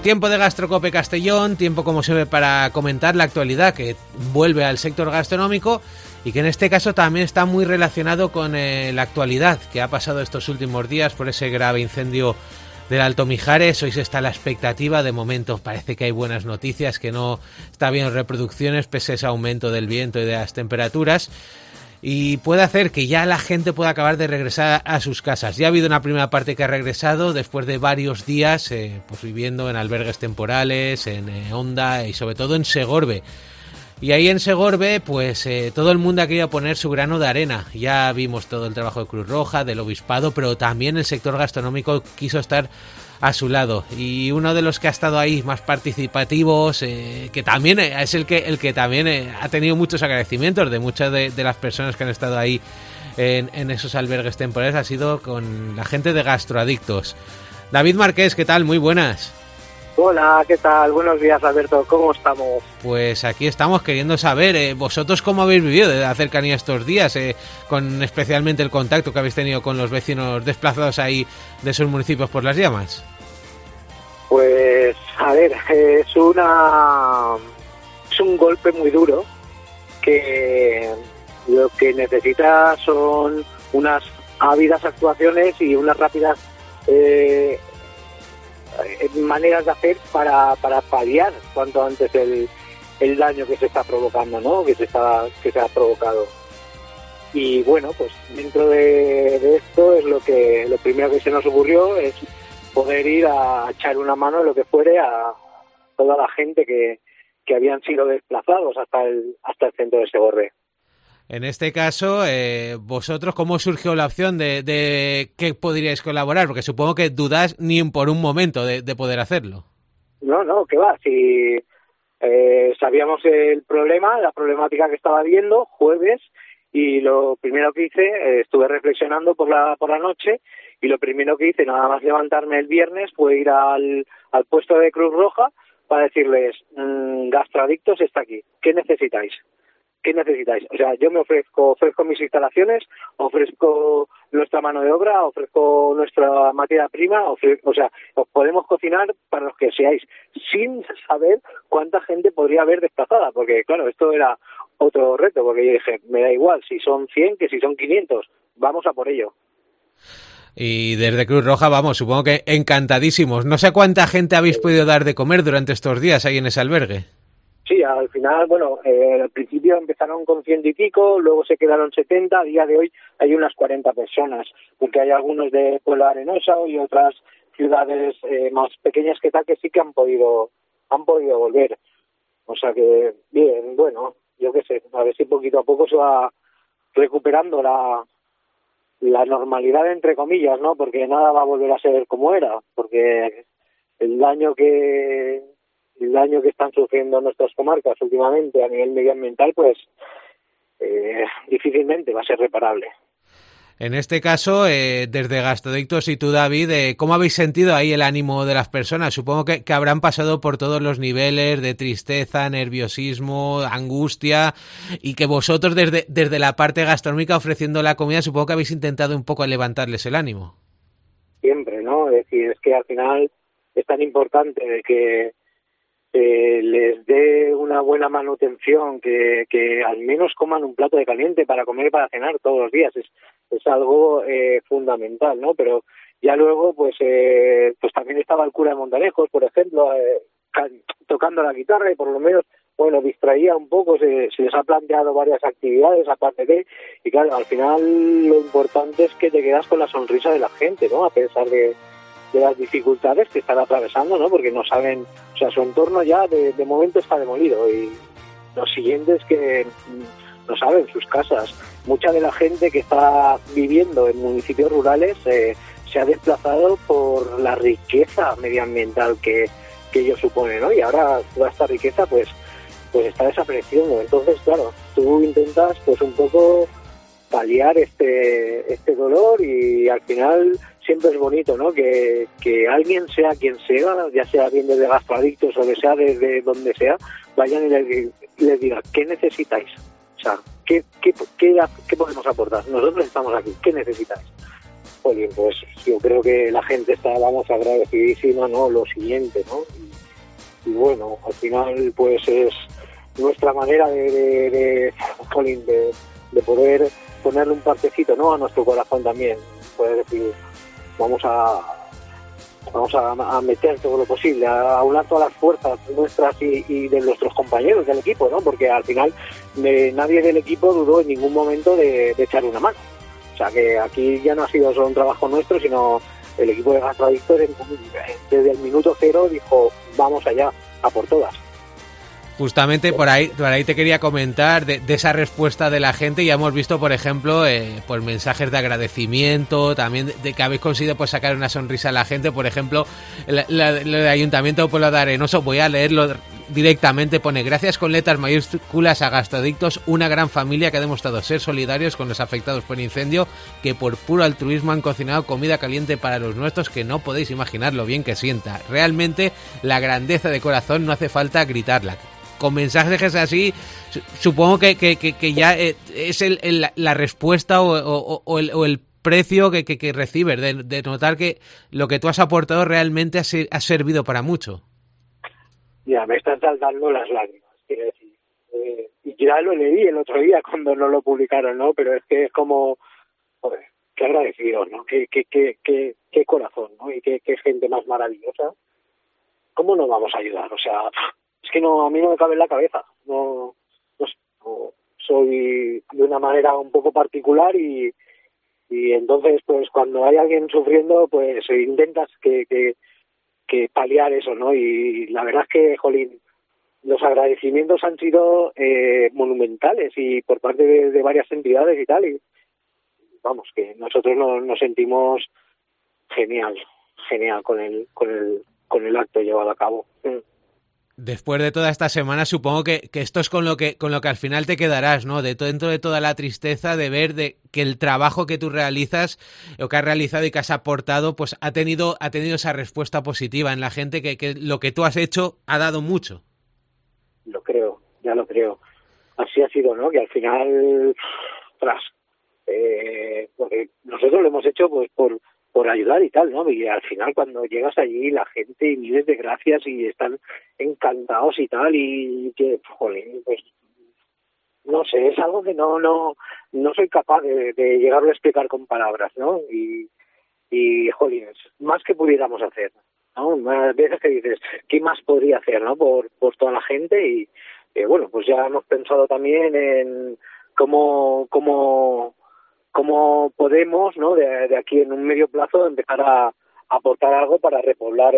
Tiempo de Gastrocope Castellón, tiempo como siempre para comentar la actualidad que vuelve al sector gastronómico y que en este caso también está muy relacionado con la actualidad que ha pasado estos últimos días por ese grave incendio del Alto Mijares. Hoy se está a la expectativa, de momento parece que hay buenas noticias, que no está habiendo reproducciones pese a ese aumento del viento y de las temperaturas. Y puede hacer que ya la gente pueda acabar de regresar a sus casas. Ya ha habido una primera parte que ha regresado después de varios días pues viviendo en albergues temporales, en Onda y sobre todo en Segorbe. Y ahí en Segorbe pues todo el mundo ha querido poner su grano de arena. Ya vimos todo el trabajo de Cruz Roja, del Obispado, pero también el sector gastronómico quiso estar a su lado, y uno de los que ha estado ahí más participativos, que también es el que también ha tenido muchos agradecimientos de muchas de las personas que han estado ahí en esos albergues temporales, ha sido con la gente de Gastroadictos. David Marqués, ¿qué tal? Muy buenas. Hola, ¿qué tal? Buenos días, Alberto, ¿cómo estamos? Pues aquí estamos queriendo saber, vosotros cómo habéis vivido de la cercanía estos días, con especialmente el contacto que habéis tenido con los vecinos desplazados ahí de esos municipios por las llamas. Pues, a ver, es un golpe muy duro, que lo que necesita son unas ávidas actuaciones y unas rápidas maneras de hacer para paliar cuanto antes el daño que se está provocando, ¿no? Que se ha provocado. Y bueno, pues dentro de esto es lo primero que se nos ocurrió es poder ir a echar una mano en lo que fuere a toda la gente que habían sido desplazados hasta el centro de Segorbe. En este caso, vosotros, ¿cómo surgió la opción de que podríais colaborar? Porque supongo que dudás ni por un momento de poder hacerlo. No, ¿qué va? Si sabíamos el problema, la problemática que estaba habiendo, jueves, y lo primero que hice, estuve reflexionando por la noche, y lo primero que hice, nada más levantarme el viernes, fue ir al puesto de Cruz Roja para decirles, Gastroadictos está aquí, ¿qué necesitáis? ¿Qué necesitáis? O sea, yo me ofrezco mis instalaciones, ofrezco nuestra mano de obra, ofrezco nuestra materia prima, o sea, os podemos cocinar para los que seáis, sin saber cuánta gente podría haber desplazada, porque claro, esto era otro reto, porque yo dije, me da igual si son 100 que si son 500, vamos a por ello. Y desde Cruz Roja, vamos, supongo que encantadísimos. No sé cuánta gente habéis podido dar de comer durante estos días ahí en ese albergue. Sí, al final, bueno, al principio empezaron con 100 y pico, luego se quedaron 70, a día de hoy hay unas 40 personas, porque hay algunos de Pueblo Arenosa y otras ciudades más pequeñas que tal que sí que han podido volver. O sea que, bien, bueno, yo qué sé, a ver si poquito a poco se va recuperando la normalidad, entre comillas, ¿no? Porque nada va a volver a ser como era, porque el daño que están sufriendo nuestras comarcas últimamente a nivel medioambiental, pues difícilmente va a ser reparable. En este caso, desde Gastroadictos y tú, David, ¿cómo habéis sentido ahí el ánimo de las personas? Supongo que habrán pasado por todos los niveles de tristeza, nerviosismo, angustia, y que vosotros desde la parte gastronómica ofreciendo la comida, supongo que habéis intentado un poco levantarles el ánimo. Siempre, ¿no? Es decir, es que al final es tan importante de que les dé una buena manutención, que al menos coman un plato de caliente para comer y para cenar todos los días, es algo fundamental, ¿no? Pero ya luego pues también estaba el cura de Montanejos, por ejemplo, tocando la guitarra, y por lo menos, bueno, distraía un poco, se les ha planteado varias actividades aparte de, y claro, al final lo importante es que te quedas con la sonrisa de la gente, ¿no? A pesar de las dificultades que están atravesando, ¿no? Porque no saben, o sea, su entorno ya de momento está demolido, y lo siguiente es que no saben sus casas. Mucha de la gente que está viviendo en municipios rurales se ha desplazado por la riqueza medioambiental que ello supone, ¿no? Y ahora toda esta riqueza pues está desapareciendo. Entonces, claro, tú intentas pues un poco paliar este dolor, y al final siempre es bonito, ¿no? Que alguien, sea quien sea, ya sea bien desde Gastroadictos o que sea desde donde sea, vayan y les digan, ¿qué necesitáis? O sea, ¿qué podemos aportar? Nosotros estamos aquí, ¿qué necesitáis? jolín, pues yo creo que la gente está, vamos, agradecidísima, ¿no? Lo siguiente, ¿no? Y bueno, al final, pues es nuestra manera de poder ponerle un partecito, ¿no? A nuestro corazón también, poder decir, vamos a meter todo lo posible, a aunar todas las fuerzas nuestras y de nuestros compañeros del equipo, ¿no? Porque al final nadie del equipo dudó en ningún momento de echar una mano. O sea que aquí ya no ha sido solo un trabajo nuestro, sino el equipo de Gastrodictos desde el minuto cero dijo, vamos allá, a por todas. Justamente por ahí te quería comentar de esa respuesta de la gente. Ya hemos visto, por ejemplo, pues mensajes de agradecimiento, también de que habéis conseguido pues sacar una sonrisa a la gente. Por ejemplo, el Ayuntamiento de Puebla de Arenoso, voy a leerlo directamente, pone: gracias con letras mayúsculas a Gastrodictos, una gran familia que ha demostrado ser solidarios con los afectados por incendio, que por puro altruismo han cocinado comida caliente para los nuestros, que no podéis imaginar lo bien que sienta. Realmente la grandeza de corazón no hace falta gritarla. Con mensajes así, supongo que ya es la respuesta o el precio que recibes de notar que lo que tú has aportado realmente ha servido para mucho. Ya, me están saltando las lágrimas, quiero decir. Y ya lo leí el otro día cuando no lo publicaron, ¿no? Pero es que es como, joder, qué agradecido, ¿no? Qué corazón, ¿no? Y qué gente más maravillosa. ¿Cómo no vamos a ayudar? O sea, es que no, a mí no me cabe en la cabeza. No soy de una manera un poco particular y entonces, pues cuando hay alguien sufriendo, pues intentas que paliar eso, ¿no? Y la verdad es que, jolín, los agradecimientos han sido monumentales y por parte de varias entidades y tal, y vamos, que nosotros nos sentimos genial con el acto llevado a cabo. Después de toda esta semana, supongo que esto es con lo que al final te quedarás, ¿no? Dentro de toda la tristeza de ver que el trabajo que tú realizas, o que has realizado y que has aportado, pues ha tenido esa respuesta positiva en la gente, que lo que tú has hecho ha dado mucho. Lo creo. Así ha sido, ¿no? Que al final, porque nosotros lo hemos hecho pues por ayudar y tal, ¿no? Y al final cuando llegas allí la gente, miles de gracias y están encantados y tal, y que, jolín, pues no sé, es algo que no soy capaz de llegarlo a explicar con palabras, ¿no? Y jolín, más que pudiéramos hacer, ¿no? Más veces que dices, ¿qué más podría hacer, no? Por toda la gente y bueno, pues ya hemos pensado también en cómo podemos, ¿no? De aquí en un medio plazo empezar a aportar algo para repoblar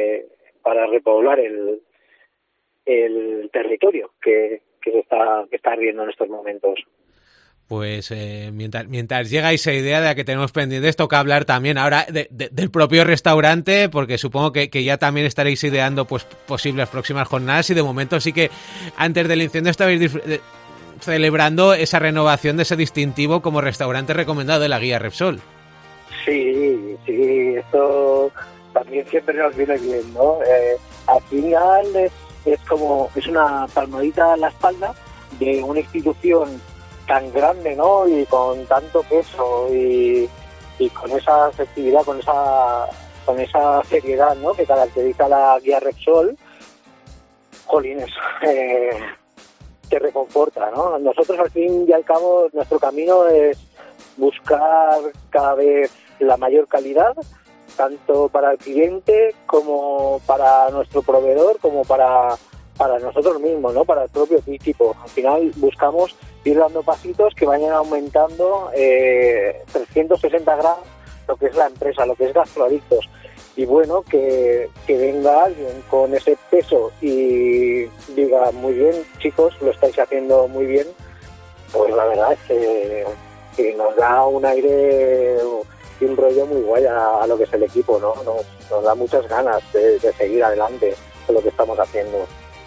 el territorio que está ardiendo en estos momentos. Pues mientras llega esa idea de la que tenemos pendientes, toca hablar también ahora del propio restaurante, porque supongo que ya también estaréis ideando pues posibles próximas jornadas, y de momento sí que antes del incendio estabais celebrando esa renovación de ese distintivo como restaurante recomendado de la guía Repsol. Sí, esto también siempre nos viene bien, ¿no? Al final es una palmadita a la espalda de una institución tan grande, ¿no? Y con tanto peso y con esa efectividad, con esa seriedad, ¿no? Que caracteriza la guía Repsol. Jolines, te reconforta, ¿no? Nosotros al fin y al cabo nuestro camino es buscar cada vez la mayor calidad, tanto para el cliente como para nuestro proveedor, como para nosotros mismos, ¿no? Para el propio equipo. Al final buscamos ir dando pasitos que vayan aumentando 360 grados lo que es la empresa, lo que es Gastrodictos. Y bueno, que venga alguien con ese peso y diga, muy bien, chicos, lo estáis haciendo muy bien, pues la verdad es que nos da un aire y un rollo muy guay a lo que es el equipo, ¿no? Nos da muchas ganas de seguir adelante con lo que estamos haciendo.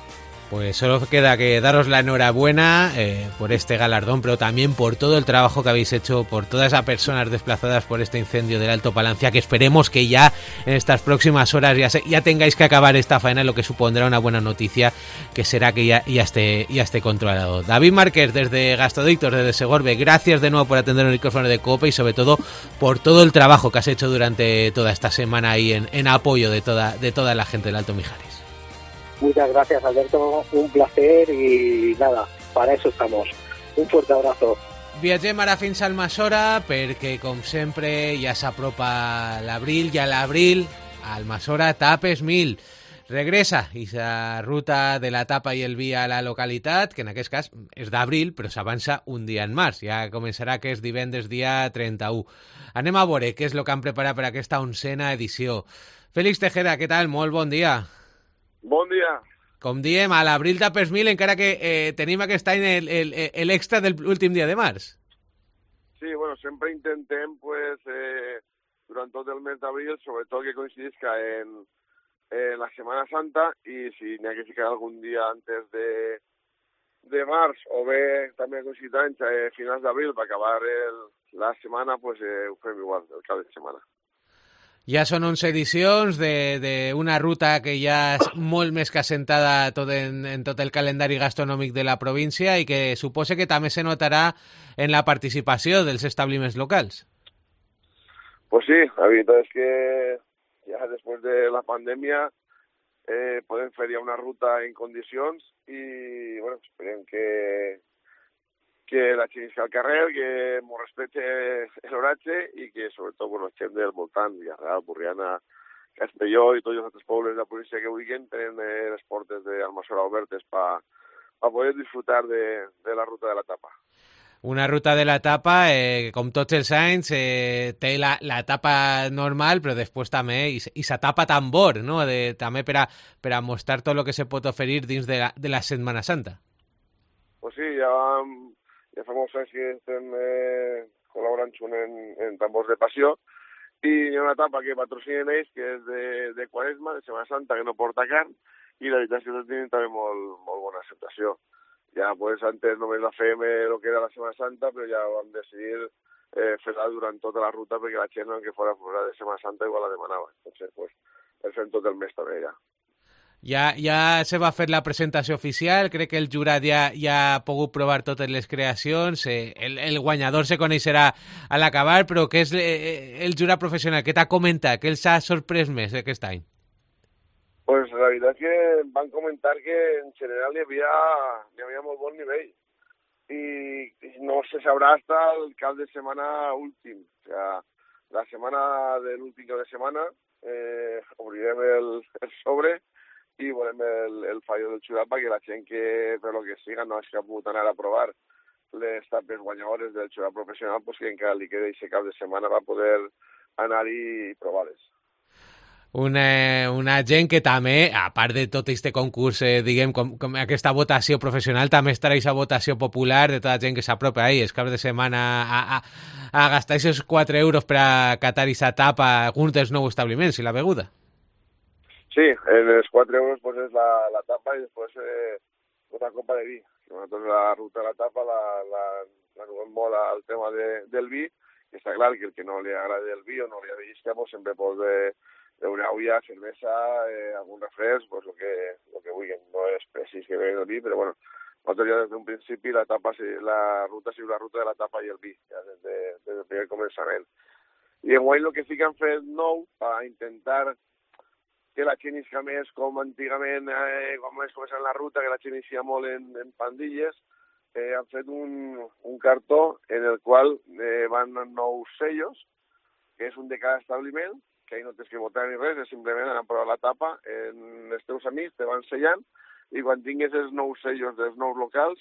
Pues solo queda que daros la enhorabuena por este galardón, pero también por todo el trabajo que habéis hecho, por todas esas personas desplazadas por este incendio del Alto Palancia, que esperemos que ya en estas próximas horas ya tengáis que acabar esta faena, lo que supondrá una buena noticia, que será que ya esté controlado. David Márquez, desde Gastadictos, desde Segorbe, gracias de nuevo por atender el micrófono de COPE y sobre todo por todo el trabajo que has hecho durante toda esta semana ahí en apoyo de toda la gente del Alto Mijares. Muchas gracias, Alberto, un placer y nada, para eso estamos. Un fuerte abrazo. Viatgem ara fins al Almassora perquè, com sempre, ja s'apropa l'abril i a l'abril Almassora Tapes 1000. Regressa aquesta ruta de la tapa i el vi a la localitat, que en aquest cas és d'abril, però s'avança un dia en març. Ja començarà aquest divendres dia 31. Anem a veure què és el que han preparat per aquesta 11a edició. Félix Tejera, què tal? Molt bon dia. Bon dia. Com diem, a l'abril Tapes 1000, encara que tenim aquest any l'extra de l'últim dia de març. Sí, bueno, sempre intentem, pues, durant tot el mes d'abril, sobretot que coincidisca en la Setmana Santa, i si n'hi ha que ficar algun dia antes de març, o bé també coincidint anys finals d'abril per acabar la setmana, pues ho fem igual, el cap de setmana. Ja són 11 edicions d'una ruta que ja és molt més que assentada en tot el calendari gastronòmic de la província i que suposa que també se notarà en la participació dels establiments locals. Pues sí, la veritat és que ja després de la pandèmia podem fer ja una ruta en condicions i bueno, esperem que la gent isca al carrer, que m'ho respecte l'horatge i que sobretot la gent del voltant, Villarreal, Borriana, Castelló i tots els altres pobles de la província que vulguin tenen les portes d'Almassora obertes per poder disfrutar de la ruta de la tapa. Una ruta de la tapa, com tots els anys, té la tapa normal, però després també i sa tapa tambor, no? També per a mostrar tot el que se pot oferir dins de la Setmana Santa. Pues sí, ja fa molts anys que estem col·laborant en tambors de passió i hi ha una etapa que patrocinen ells que és de Quaresma, de Setmana Santa, que no porta carn i la veritat és que tenen també molt bona acceptació. Ja pues, antes només la fèiem el que era la Setmana Santa, però ja vam decidir fer-la durant tota la ruta perquè la gent, que fora de Setmana Santa, igual la demanava. Entonces, pues, el fem tot el mes també ja. Ja se va fer la presentació oficial, crec que el jurat ja ha pogut provar totes les creacions, el guanyador se coneixerà a l'acabar, però què és el jurat professional? Què t'ha comentat? Què els ha sorprès més aquest any? Pues la veritat és que van comentar que en general hi havia molt bon nivell i no se sabrà hasta el cap de setmana últim. O sea, la setmana de l'últim cap de setmana obrirem el sobre i volem el fallo del jurat perquè la gent que, per lo que siga, no hagi pogut anar a provar les tapes guanyadores del jurat professional, pues que encara li queda aquest cap de setmana va poder anar-hi i provar-les. Una gent que també, a part de tot aquest concurs, diguem, com aquesta votació professional, també estarà aquesta votació popular de tota la gent que s'apropa ahí, el cap de setmana a gastar aquests 4 euros per a catar aquesta tapa alguns dels nous establiments i la beguda. Sí, en els 4 euros pues, és la tapa i després una copa de vi. Nosaltres la ruta de la tapa l'anuem molt al tema del vi, i està clar que el que no li agrada el vi o no li avisca pues, sempre pot una olla, cervesa, algun refresc, pues, lo que vulguin. No és precís que vegin el vi, però bueno, nosaltres ja des d'un principi la ruta sigui la ruta de la tapa i el vi, ja des del primer començament. I enguany el que sí que han fet nou per intentar que la gent isca més com antigament, com és començant la ruta, que la gent isca molt en pandilles, han fet un cartó en el qual van 9 sellos, que és un de cada establiment, que ahí no tens que votar ni res, és simplement anar a provar la tapa, els teus amics te van sellant, i quan tingues els 9 sellos dels 9 locals,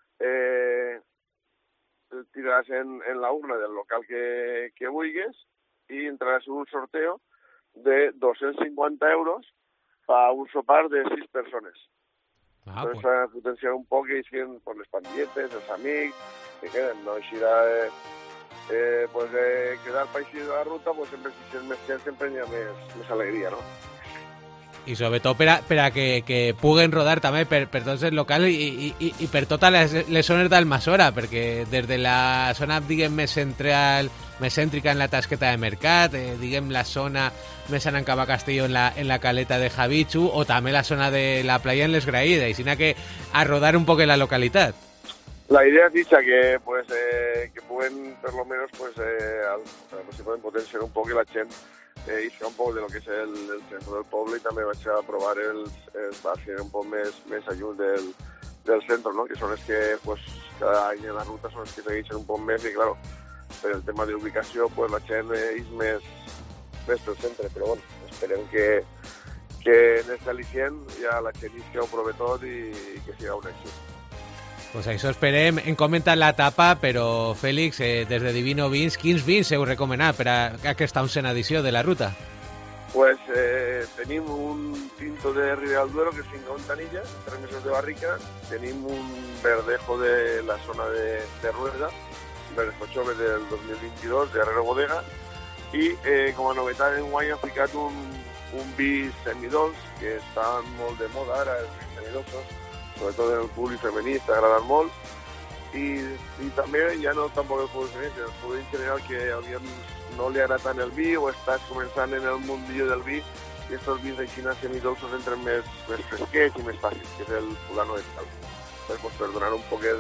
tiraràs en la urna del local que vulguis i entraràs en un sorteo de 250 euros para un sopar de 6 persones. Entonces, pues, potenciar un poc que isquen por les pandilletes, els amics, que queden, no? Així pues, quedar per així de la ruta, pues, sempre si és més gent, sempre hi ha més alegria, no? I sobretot per a que puguen rodar també per tots els locals i per totes les zones d'Almassora, perquè des de la zona, diguem, més central, més cèntrica en la tasqueta de mercat, diguem, la zona més anant cap a Castelló en la caleta de Javitxu, o també la zona de la playa en Les Graïdes, i sinó que a rodar un poc en la localitat. La idea es dicha que que pueden, por lo menos, si pueden potenciar un poco la gent i fer un poc de lo que és el centre del poble, i també vaig a provar els barris un poc més lluny del centre, no? Que són els que cada any en la ruta són els que segueixen un poc més, i claro, per el tema d'ubicació la gent és més pel centre, però bueno, esperem que en este al·licient ja la gent ho prove tot i que siga un èxit. Pues això esperem. Hem comentat la tapa, però Fèlix, des de Divino Vins, quins vins heu recomanat per a aquesta 11a edició de la ruta? Pues tenim un tinto de Ribera del Duero, que és finca Ontanilla, 3 mesos de barrica. Tenim un verdejo de la zona de Rueda, un verdejo jove del 2022, de Herrero Bodega. I com a novetat en guany hem ficat un vi semidols, que està molt de moda ara, els vins semidolsos, sobretot en el públic femení, està agradant molt, i també ja no tampoc el públic femení, el públic en general que a alguien no li agrada tant el vi o estàs començant en el mundillo del vi, i estos vins així semidolsos entren més fresquets i més fàcils, que és el fulano de tal. Per donar un poc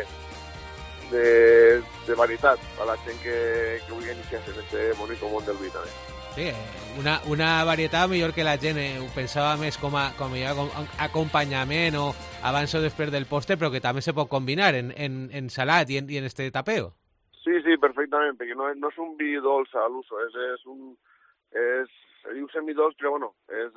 de varietat a la gent que vulgui iniciar-se en aquest bonic món del vi també. Sí, una varietat millor que la gent ho pensava més com a acompanyament o abans o després del postre, però que també se pot combinar en salat i en este tapeo. Sí, perfectament, perquè no és un vi dolç a l'uso, se diu semidolç, però bueno, és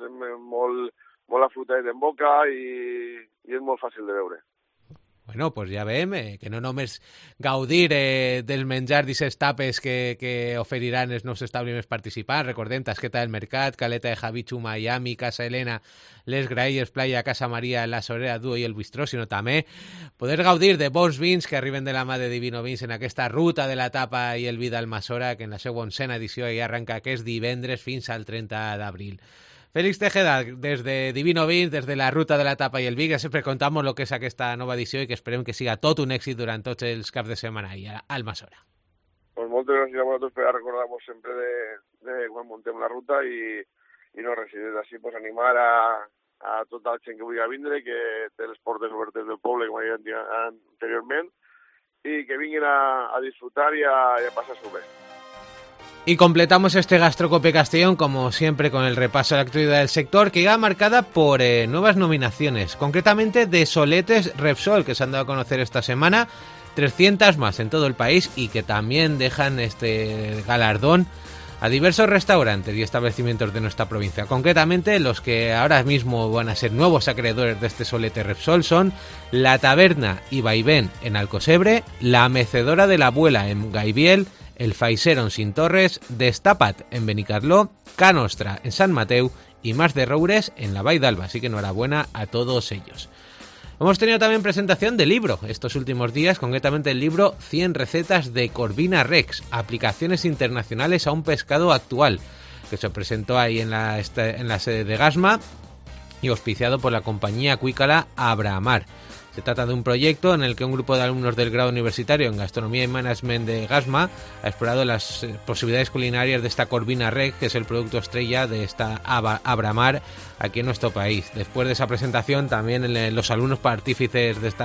molt afrutat en boca i és molt fàcil de beure. Bueno, pues ja veiem que no només gaudir del menjar d'aquestes tapes que oferiran els nous establiments participants. Recordem, Tasqueta del Mercat, Caleta de Javitxu, Miami, Casa Elena, Les Graïdes, Playa, Casa Maria, La Sorera, Duo i el Bistró, sinó també poder gaudir de bons vins que arriben de la mà de Divino Vins en aquesta ruta de la tapa i el vi d'Almassora, que en la seva 11a edició ja arrenca aquest divendres fins al 30 d'abril. Félix Tejeda, des de Divino Vins, des de la ruta de la tapa i el vi, gràcies per contar-nos el que és aquesta nova edició i que esperem que siga tot un èxit durant tots els caps de setmana i a Almassora. Pues moltes gràcies a vosaltres per recordar-vos sempre de quan muntem la ruta i no res, des d'ací pues, animar a tota la gent que vulgui vindre, que té les portes obertes del poble, com he dit anteriorment, i que vinguin a disfrutar y a pasar-s'ho bé. Y completamos este Gastrocope Castellón, como siempre, con el repaso a la actualidad del sector, que iba marcada por nuevas nominaciones, concretamente de soletes Repsol, que se han dado a conocer esta semana, 300 más en todo el país, y que también dejan este galardón a diversos restaurantes y establecimientos de nuestra provincia. Concretamente, los que ahora mismo van a ser nuevos acreedores de este solete Repsol son La Taberna y Vaivén en Alcosebre, La Mecedora de la Abuela en Gaibiel, El Faisero en Cintorres, Destapat en Benicarló, Ca Nostra en Sant Mateu y Mas de Roures en la Vall d'Alba. Así que enhorabuena a todos ellos. Hemos tenido también presentación de libro estos últimos días, concretamente el libro 100 recetas de Corvina Rex, aplicaciones internacionales a un pescado actual, que se presentó ahí en la sede de Gasma y auspiciado por la compañía acuícola Abramar. Se trata de un proyecto en el que un grupo de alumnos del grado universitario en Gastronomía y Management de Gasma ha explorado las posibilidades culinarias de esta Corvina Rex, que es el producto estrella de esta Abramar aquí en nuestro país. Después de esa presentación, también los alumnos partícipes de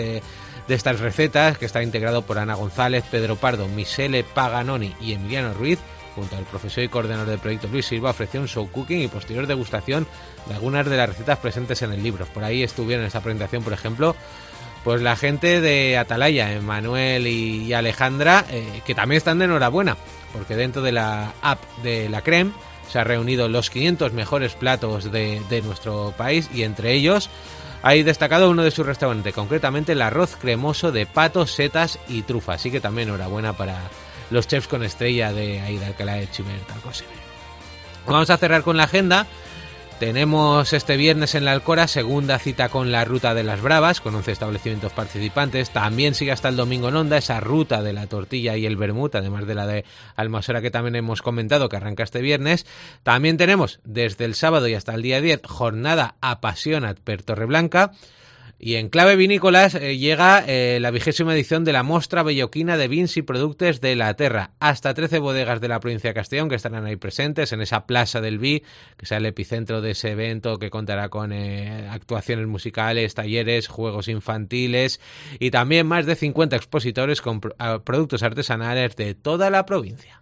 estas recetas, que está integrado por Ana González, Pedro Pardo, Michele Paganoni y Emiliano Ruiz, junto al profesor y coordinador del proyecto Luis Silva, ofreció un show cooking y posterior degustación de algunas de las recetas presentes en el libro. Por ahí estuvieron en esta presentación, por ejemplo, pues la gente de Atalaya, Manuel y Alejandra, que también están de enhorabuena, porque dentro de la app de la Creme se han reunido los 500 mejores platos de nuestro país, y entre ellos hay destacado uno de sus restaurantes, concretamente el arroz cremoso de patos, setas y trufa. Así que también enhorabuena para los chefs con estrella de ahí de Alcalá de Chivert, Alcosebre. Vamos a cerrar con la agenda Tenemos este viernes en la Alcora segunda cita con la Ruta de las Bravas, con 11 establecimientos participantes. También sigue hasta el domingo en Onda esa ruta de la tortilla y el vermut, además de la de Almasora que también hemos comentado, que arranca este viernes. También tenemos desde el sábado y hasta el día 10 jornada Apasionat per Torreblanca. Y en clave vinícolas llega la 20ª edición de la Mostra Belloquina de Vins y Productes de la Terra. Hasta 13 bodegas de la provincia de Castellón que estarán ahí presentes en esa Plaza del Vi, que será el epicentro de ese evento que contará con actuaciones musicales, talleres, juegos infantiles y también más de 50 expositores con productos artesanales de toda la provincia.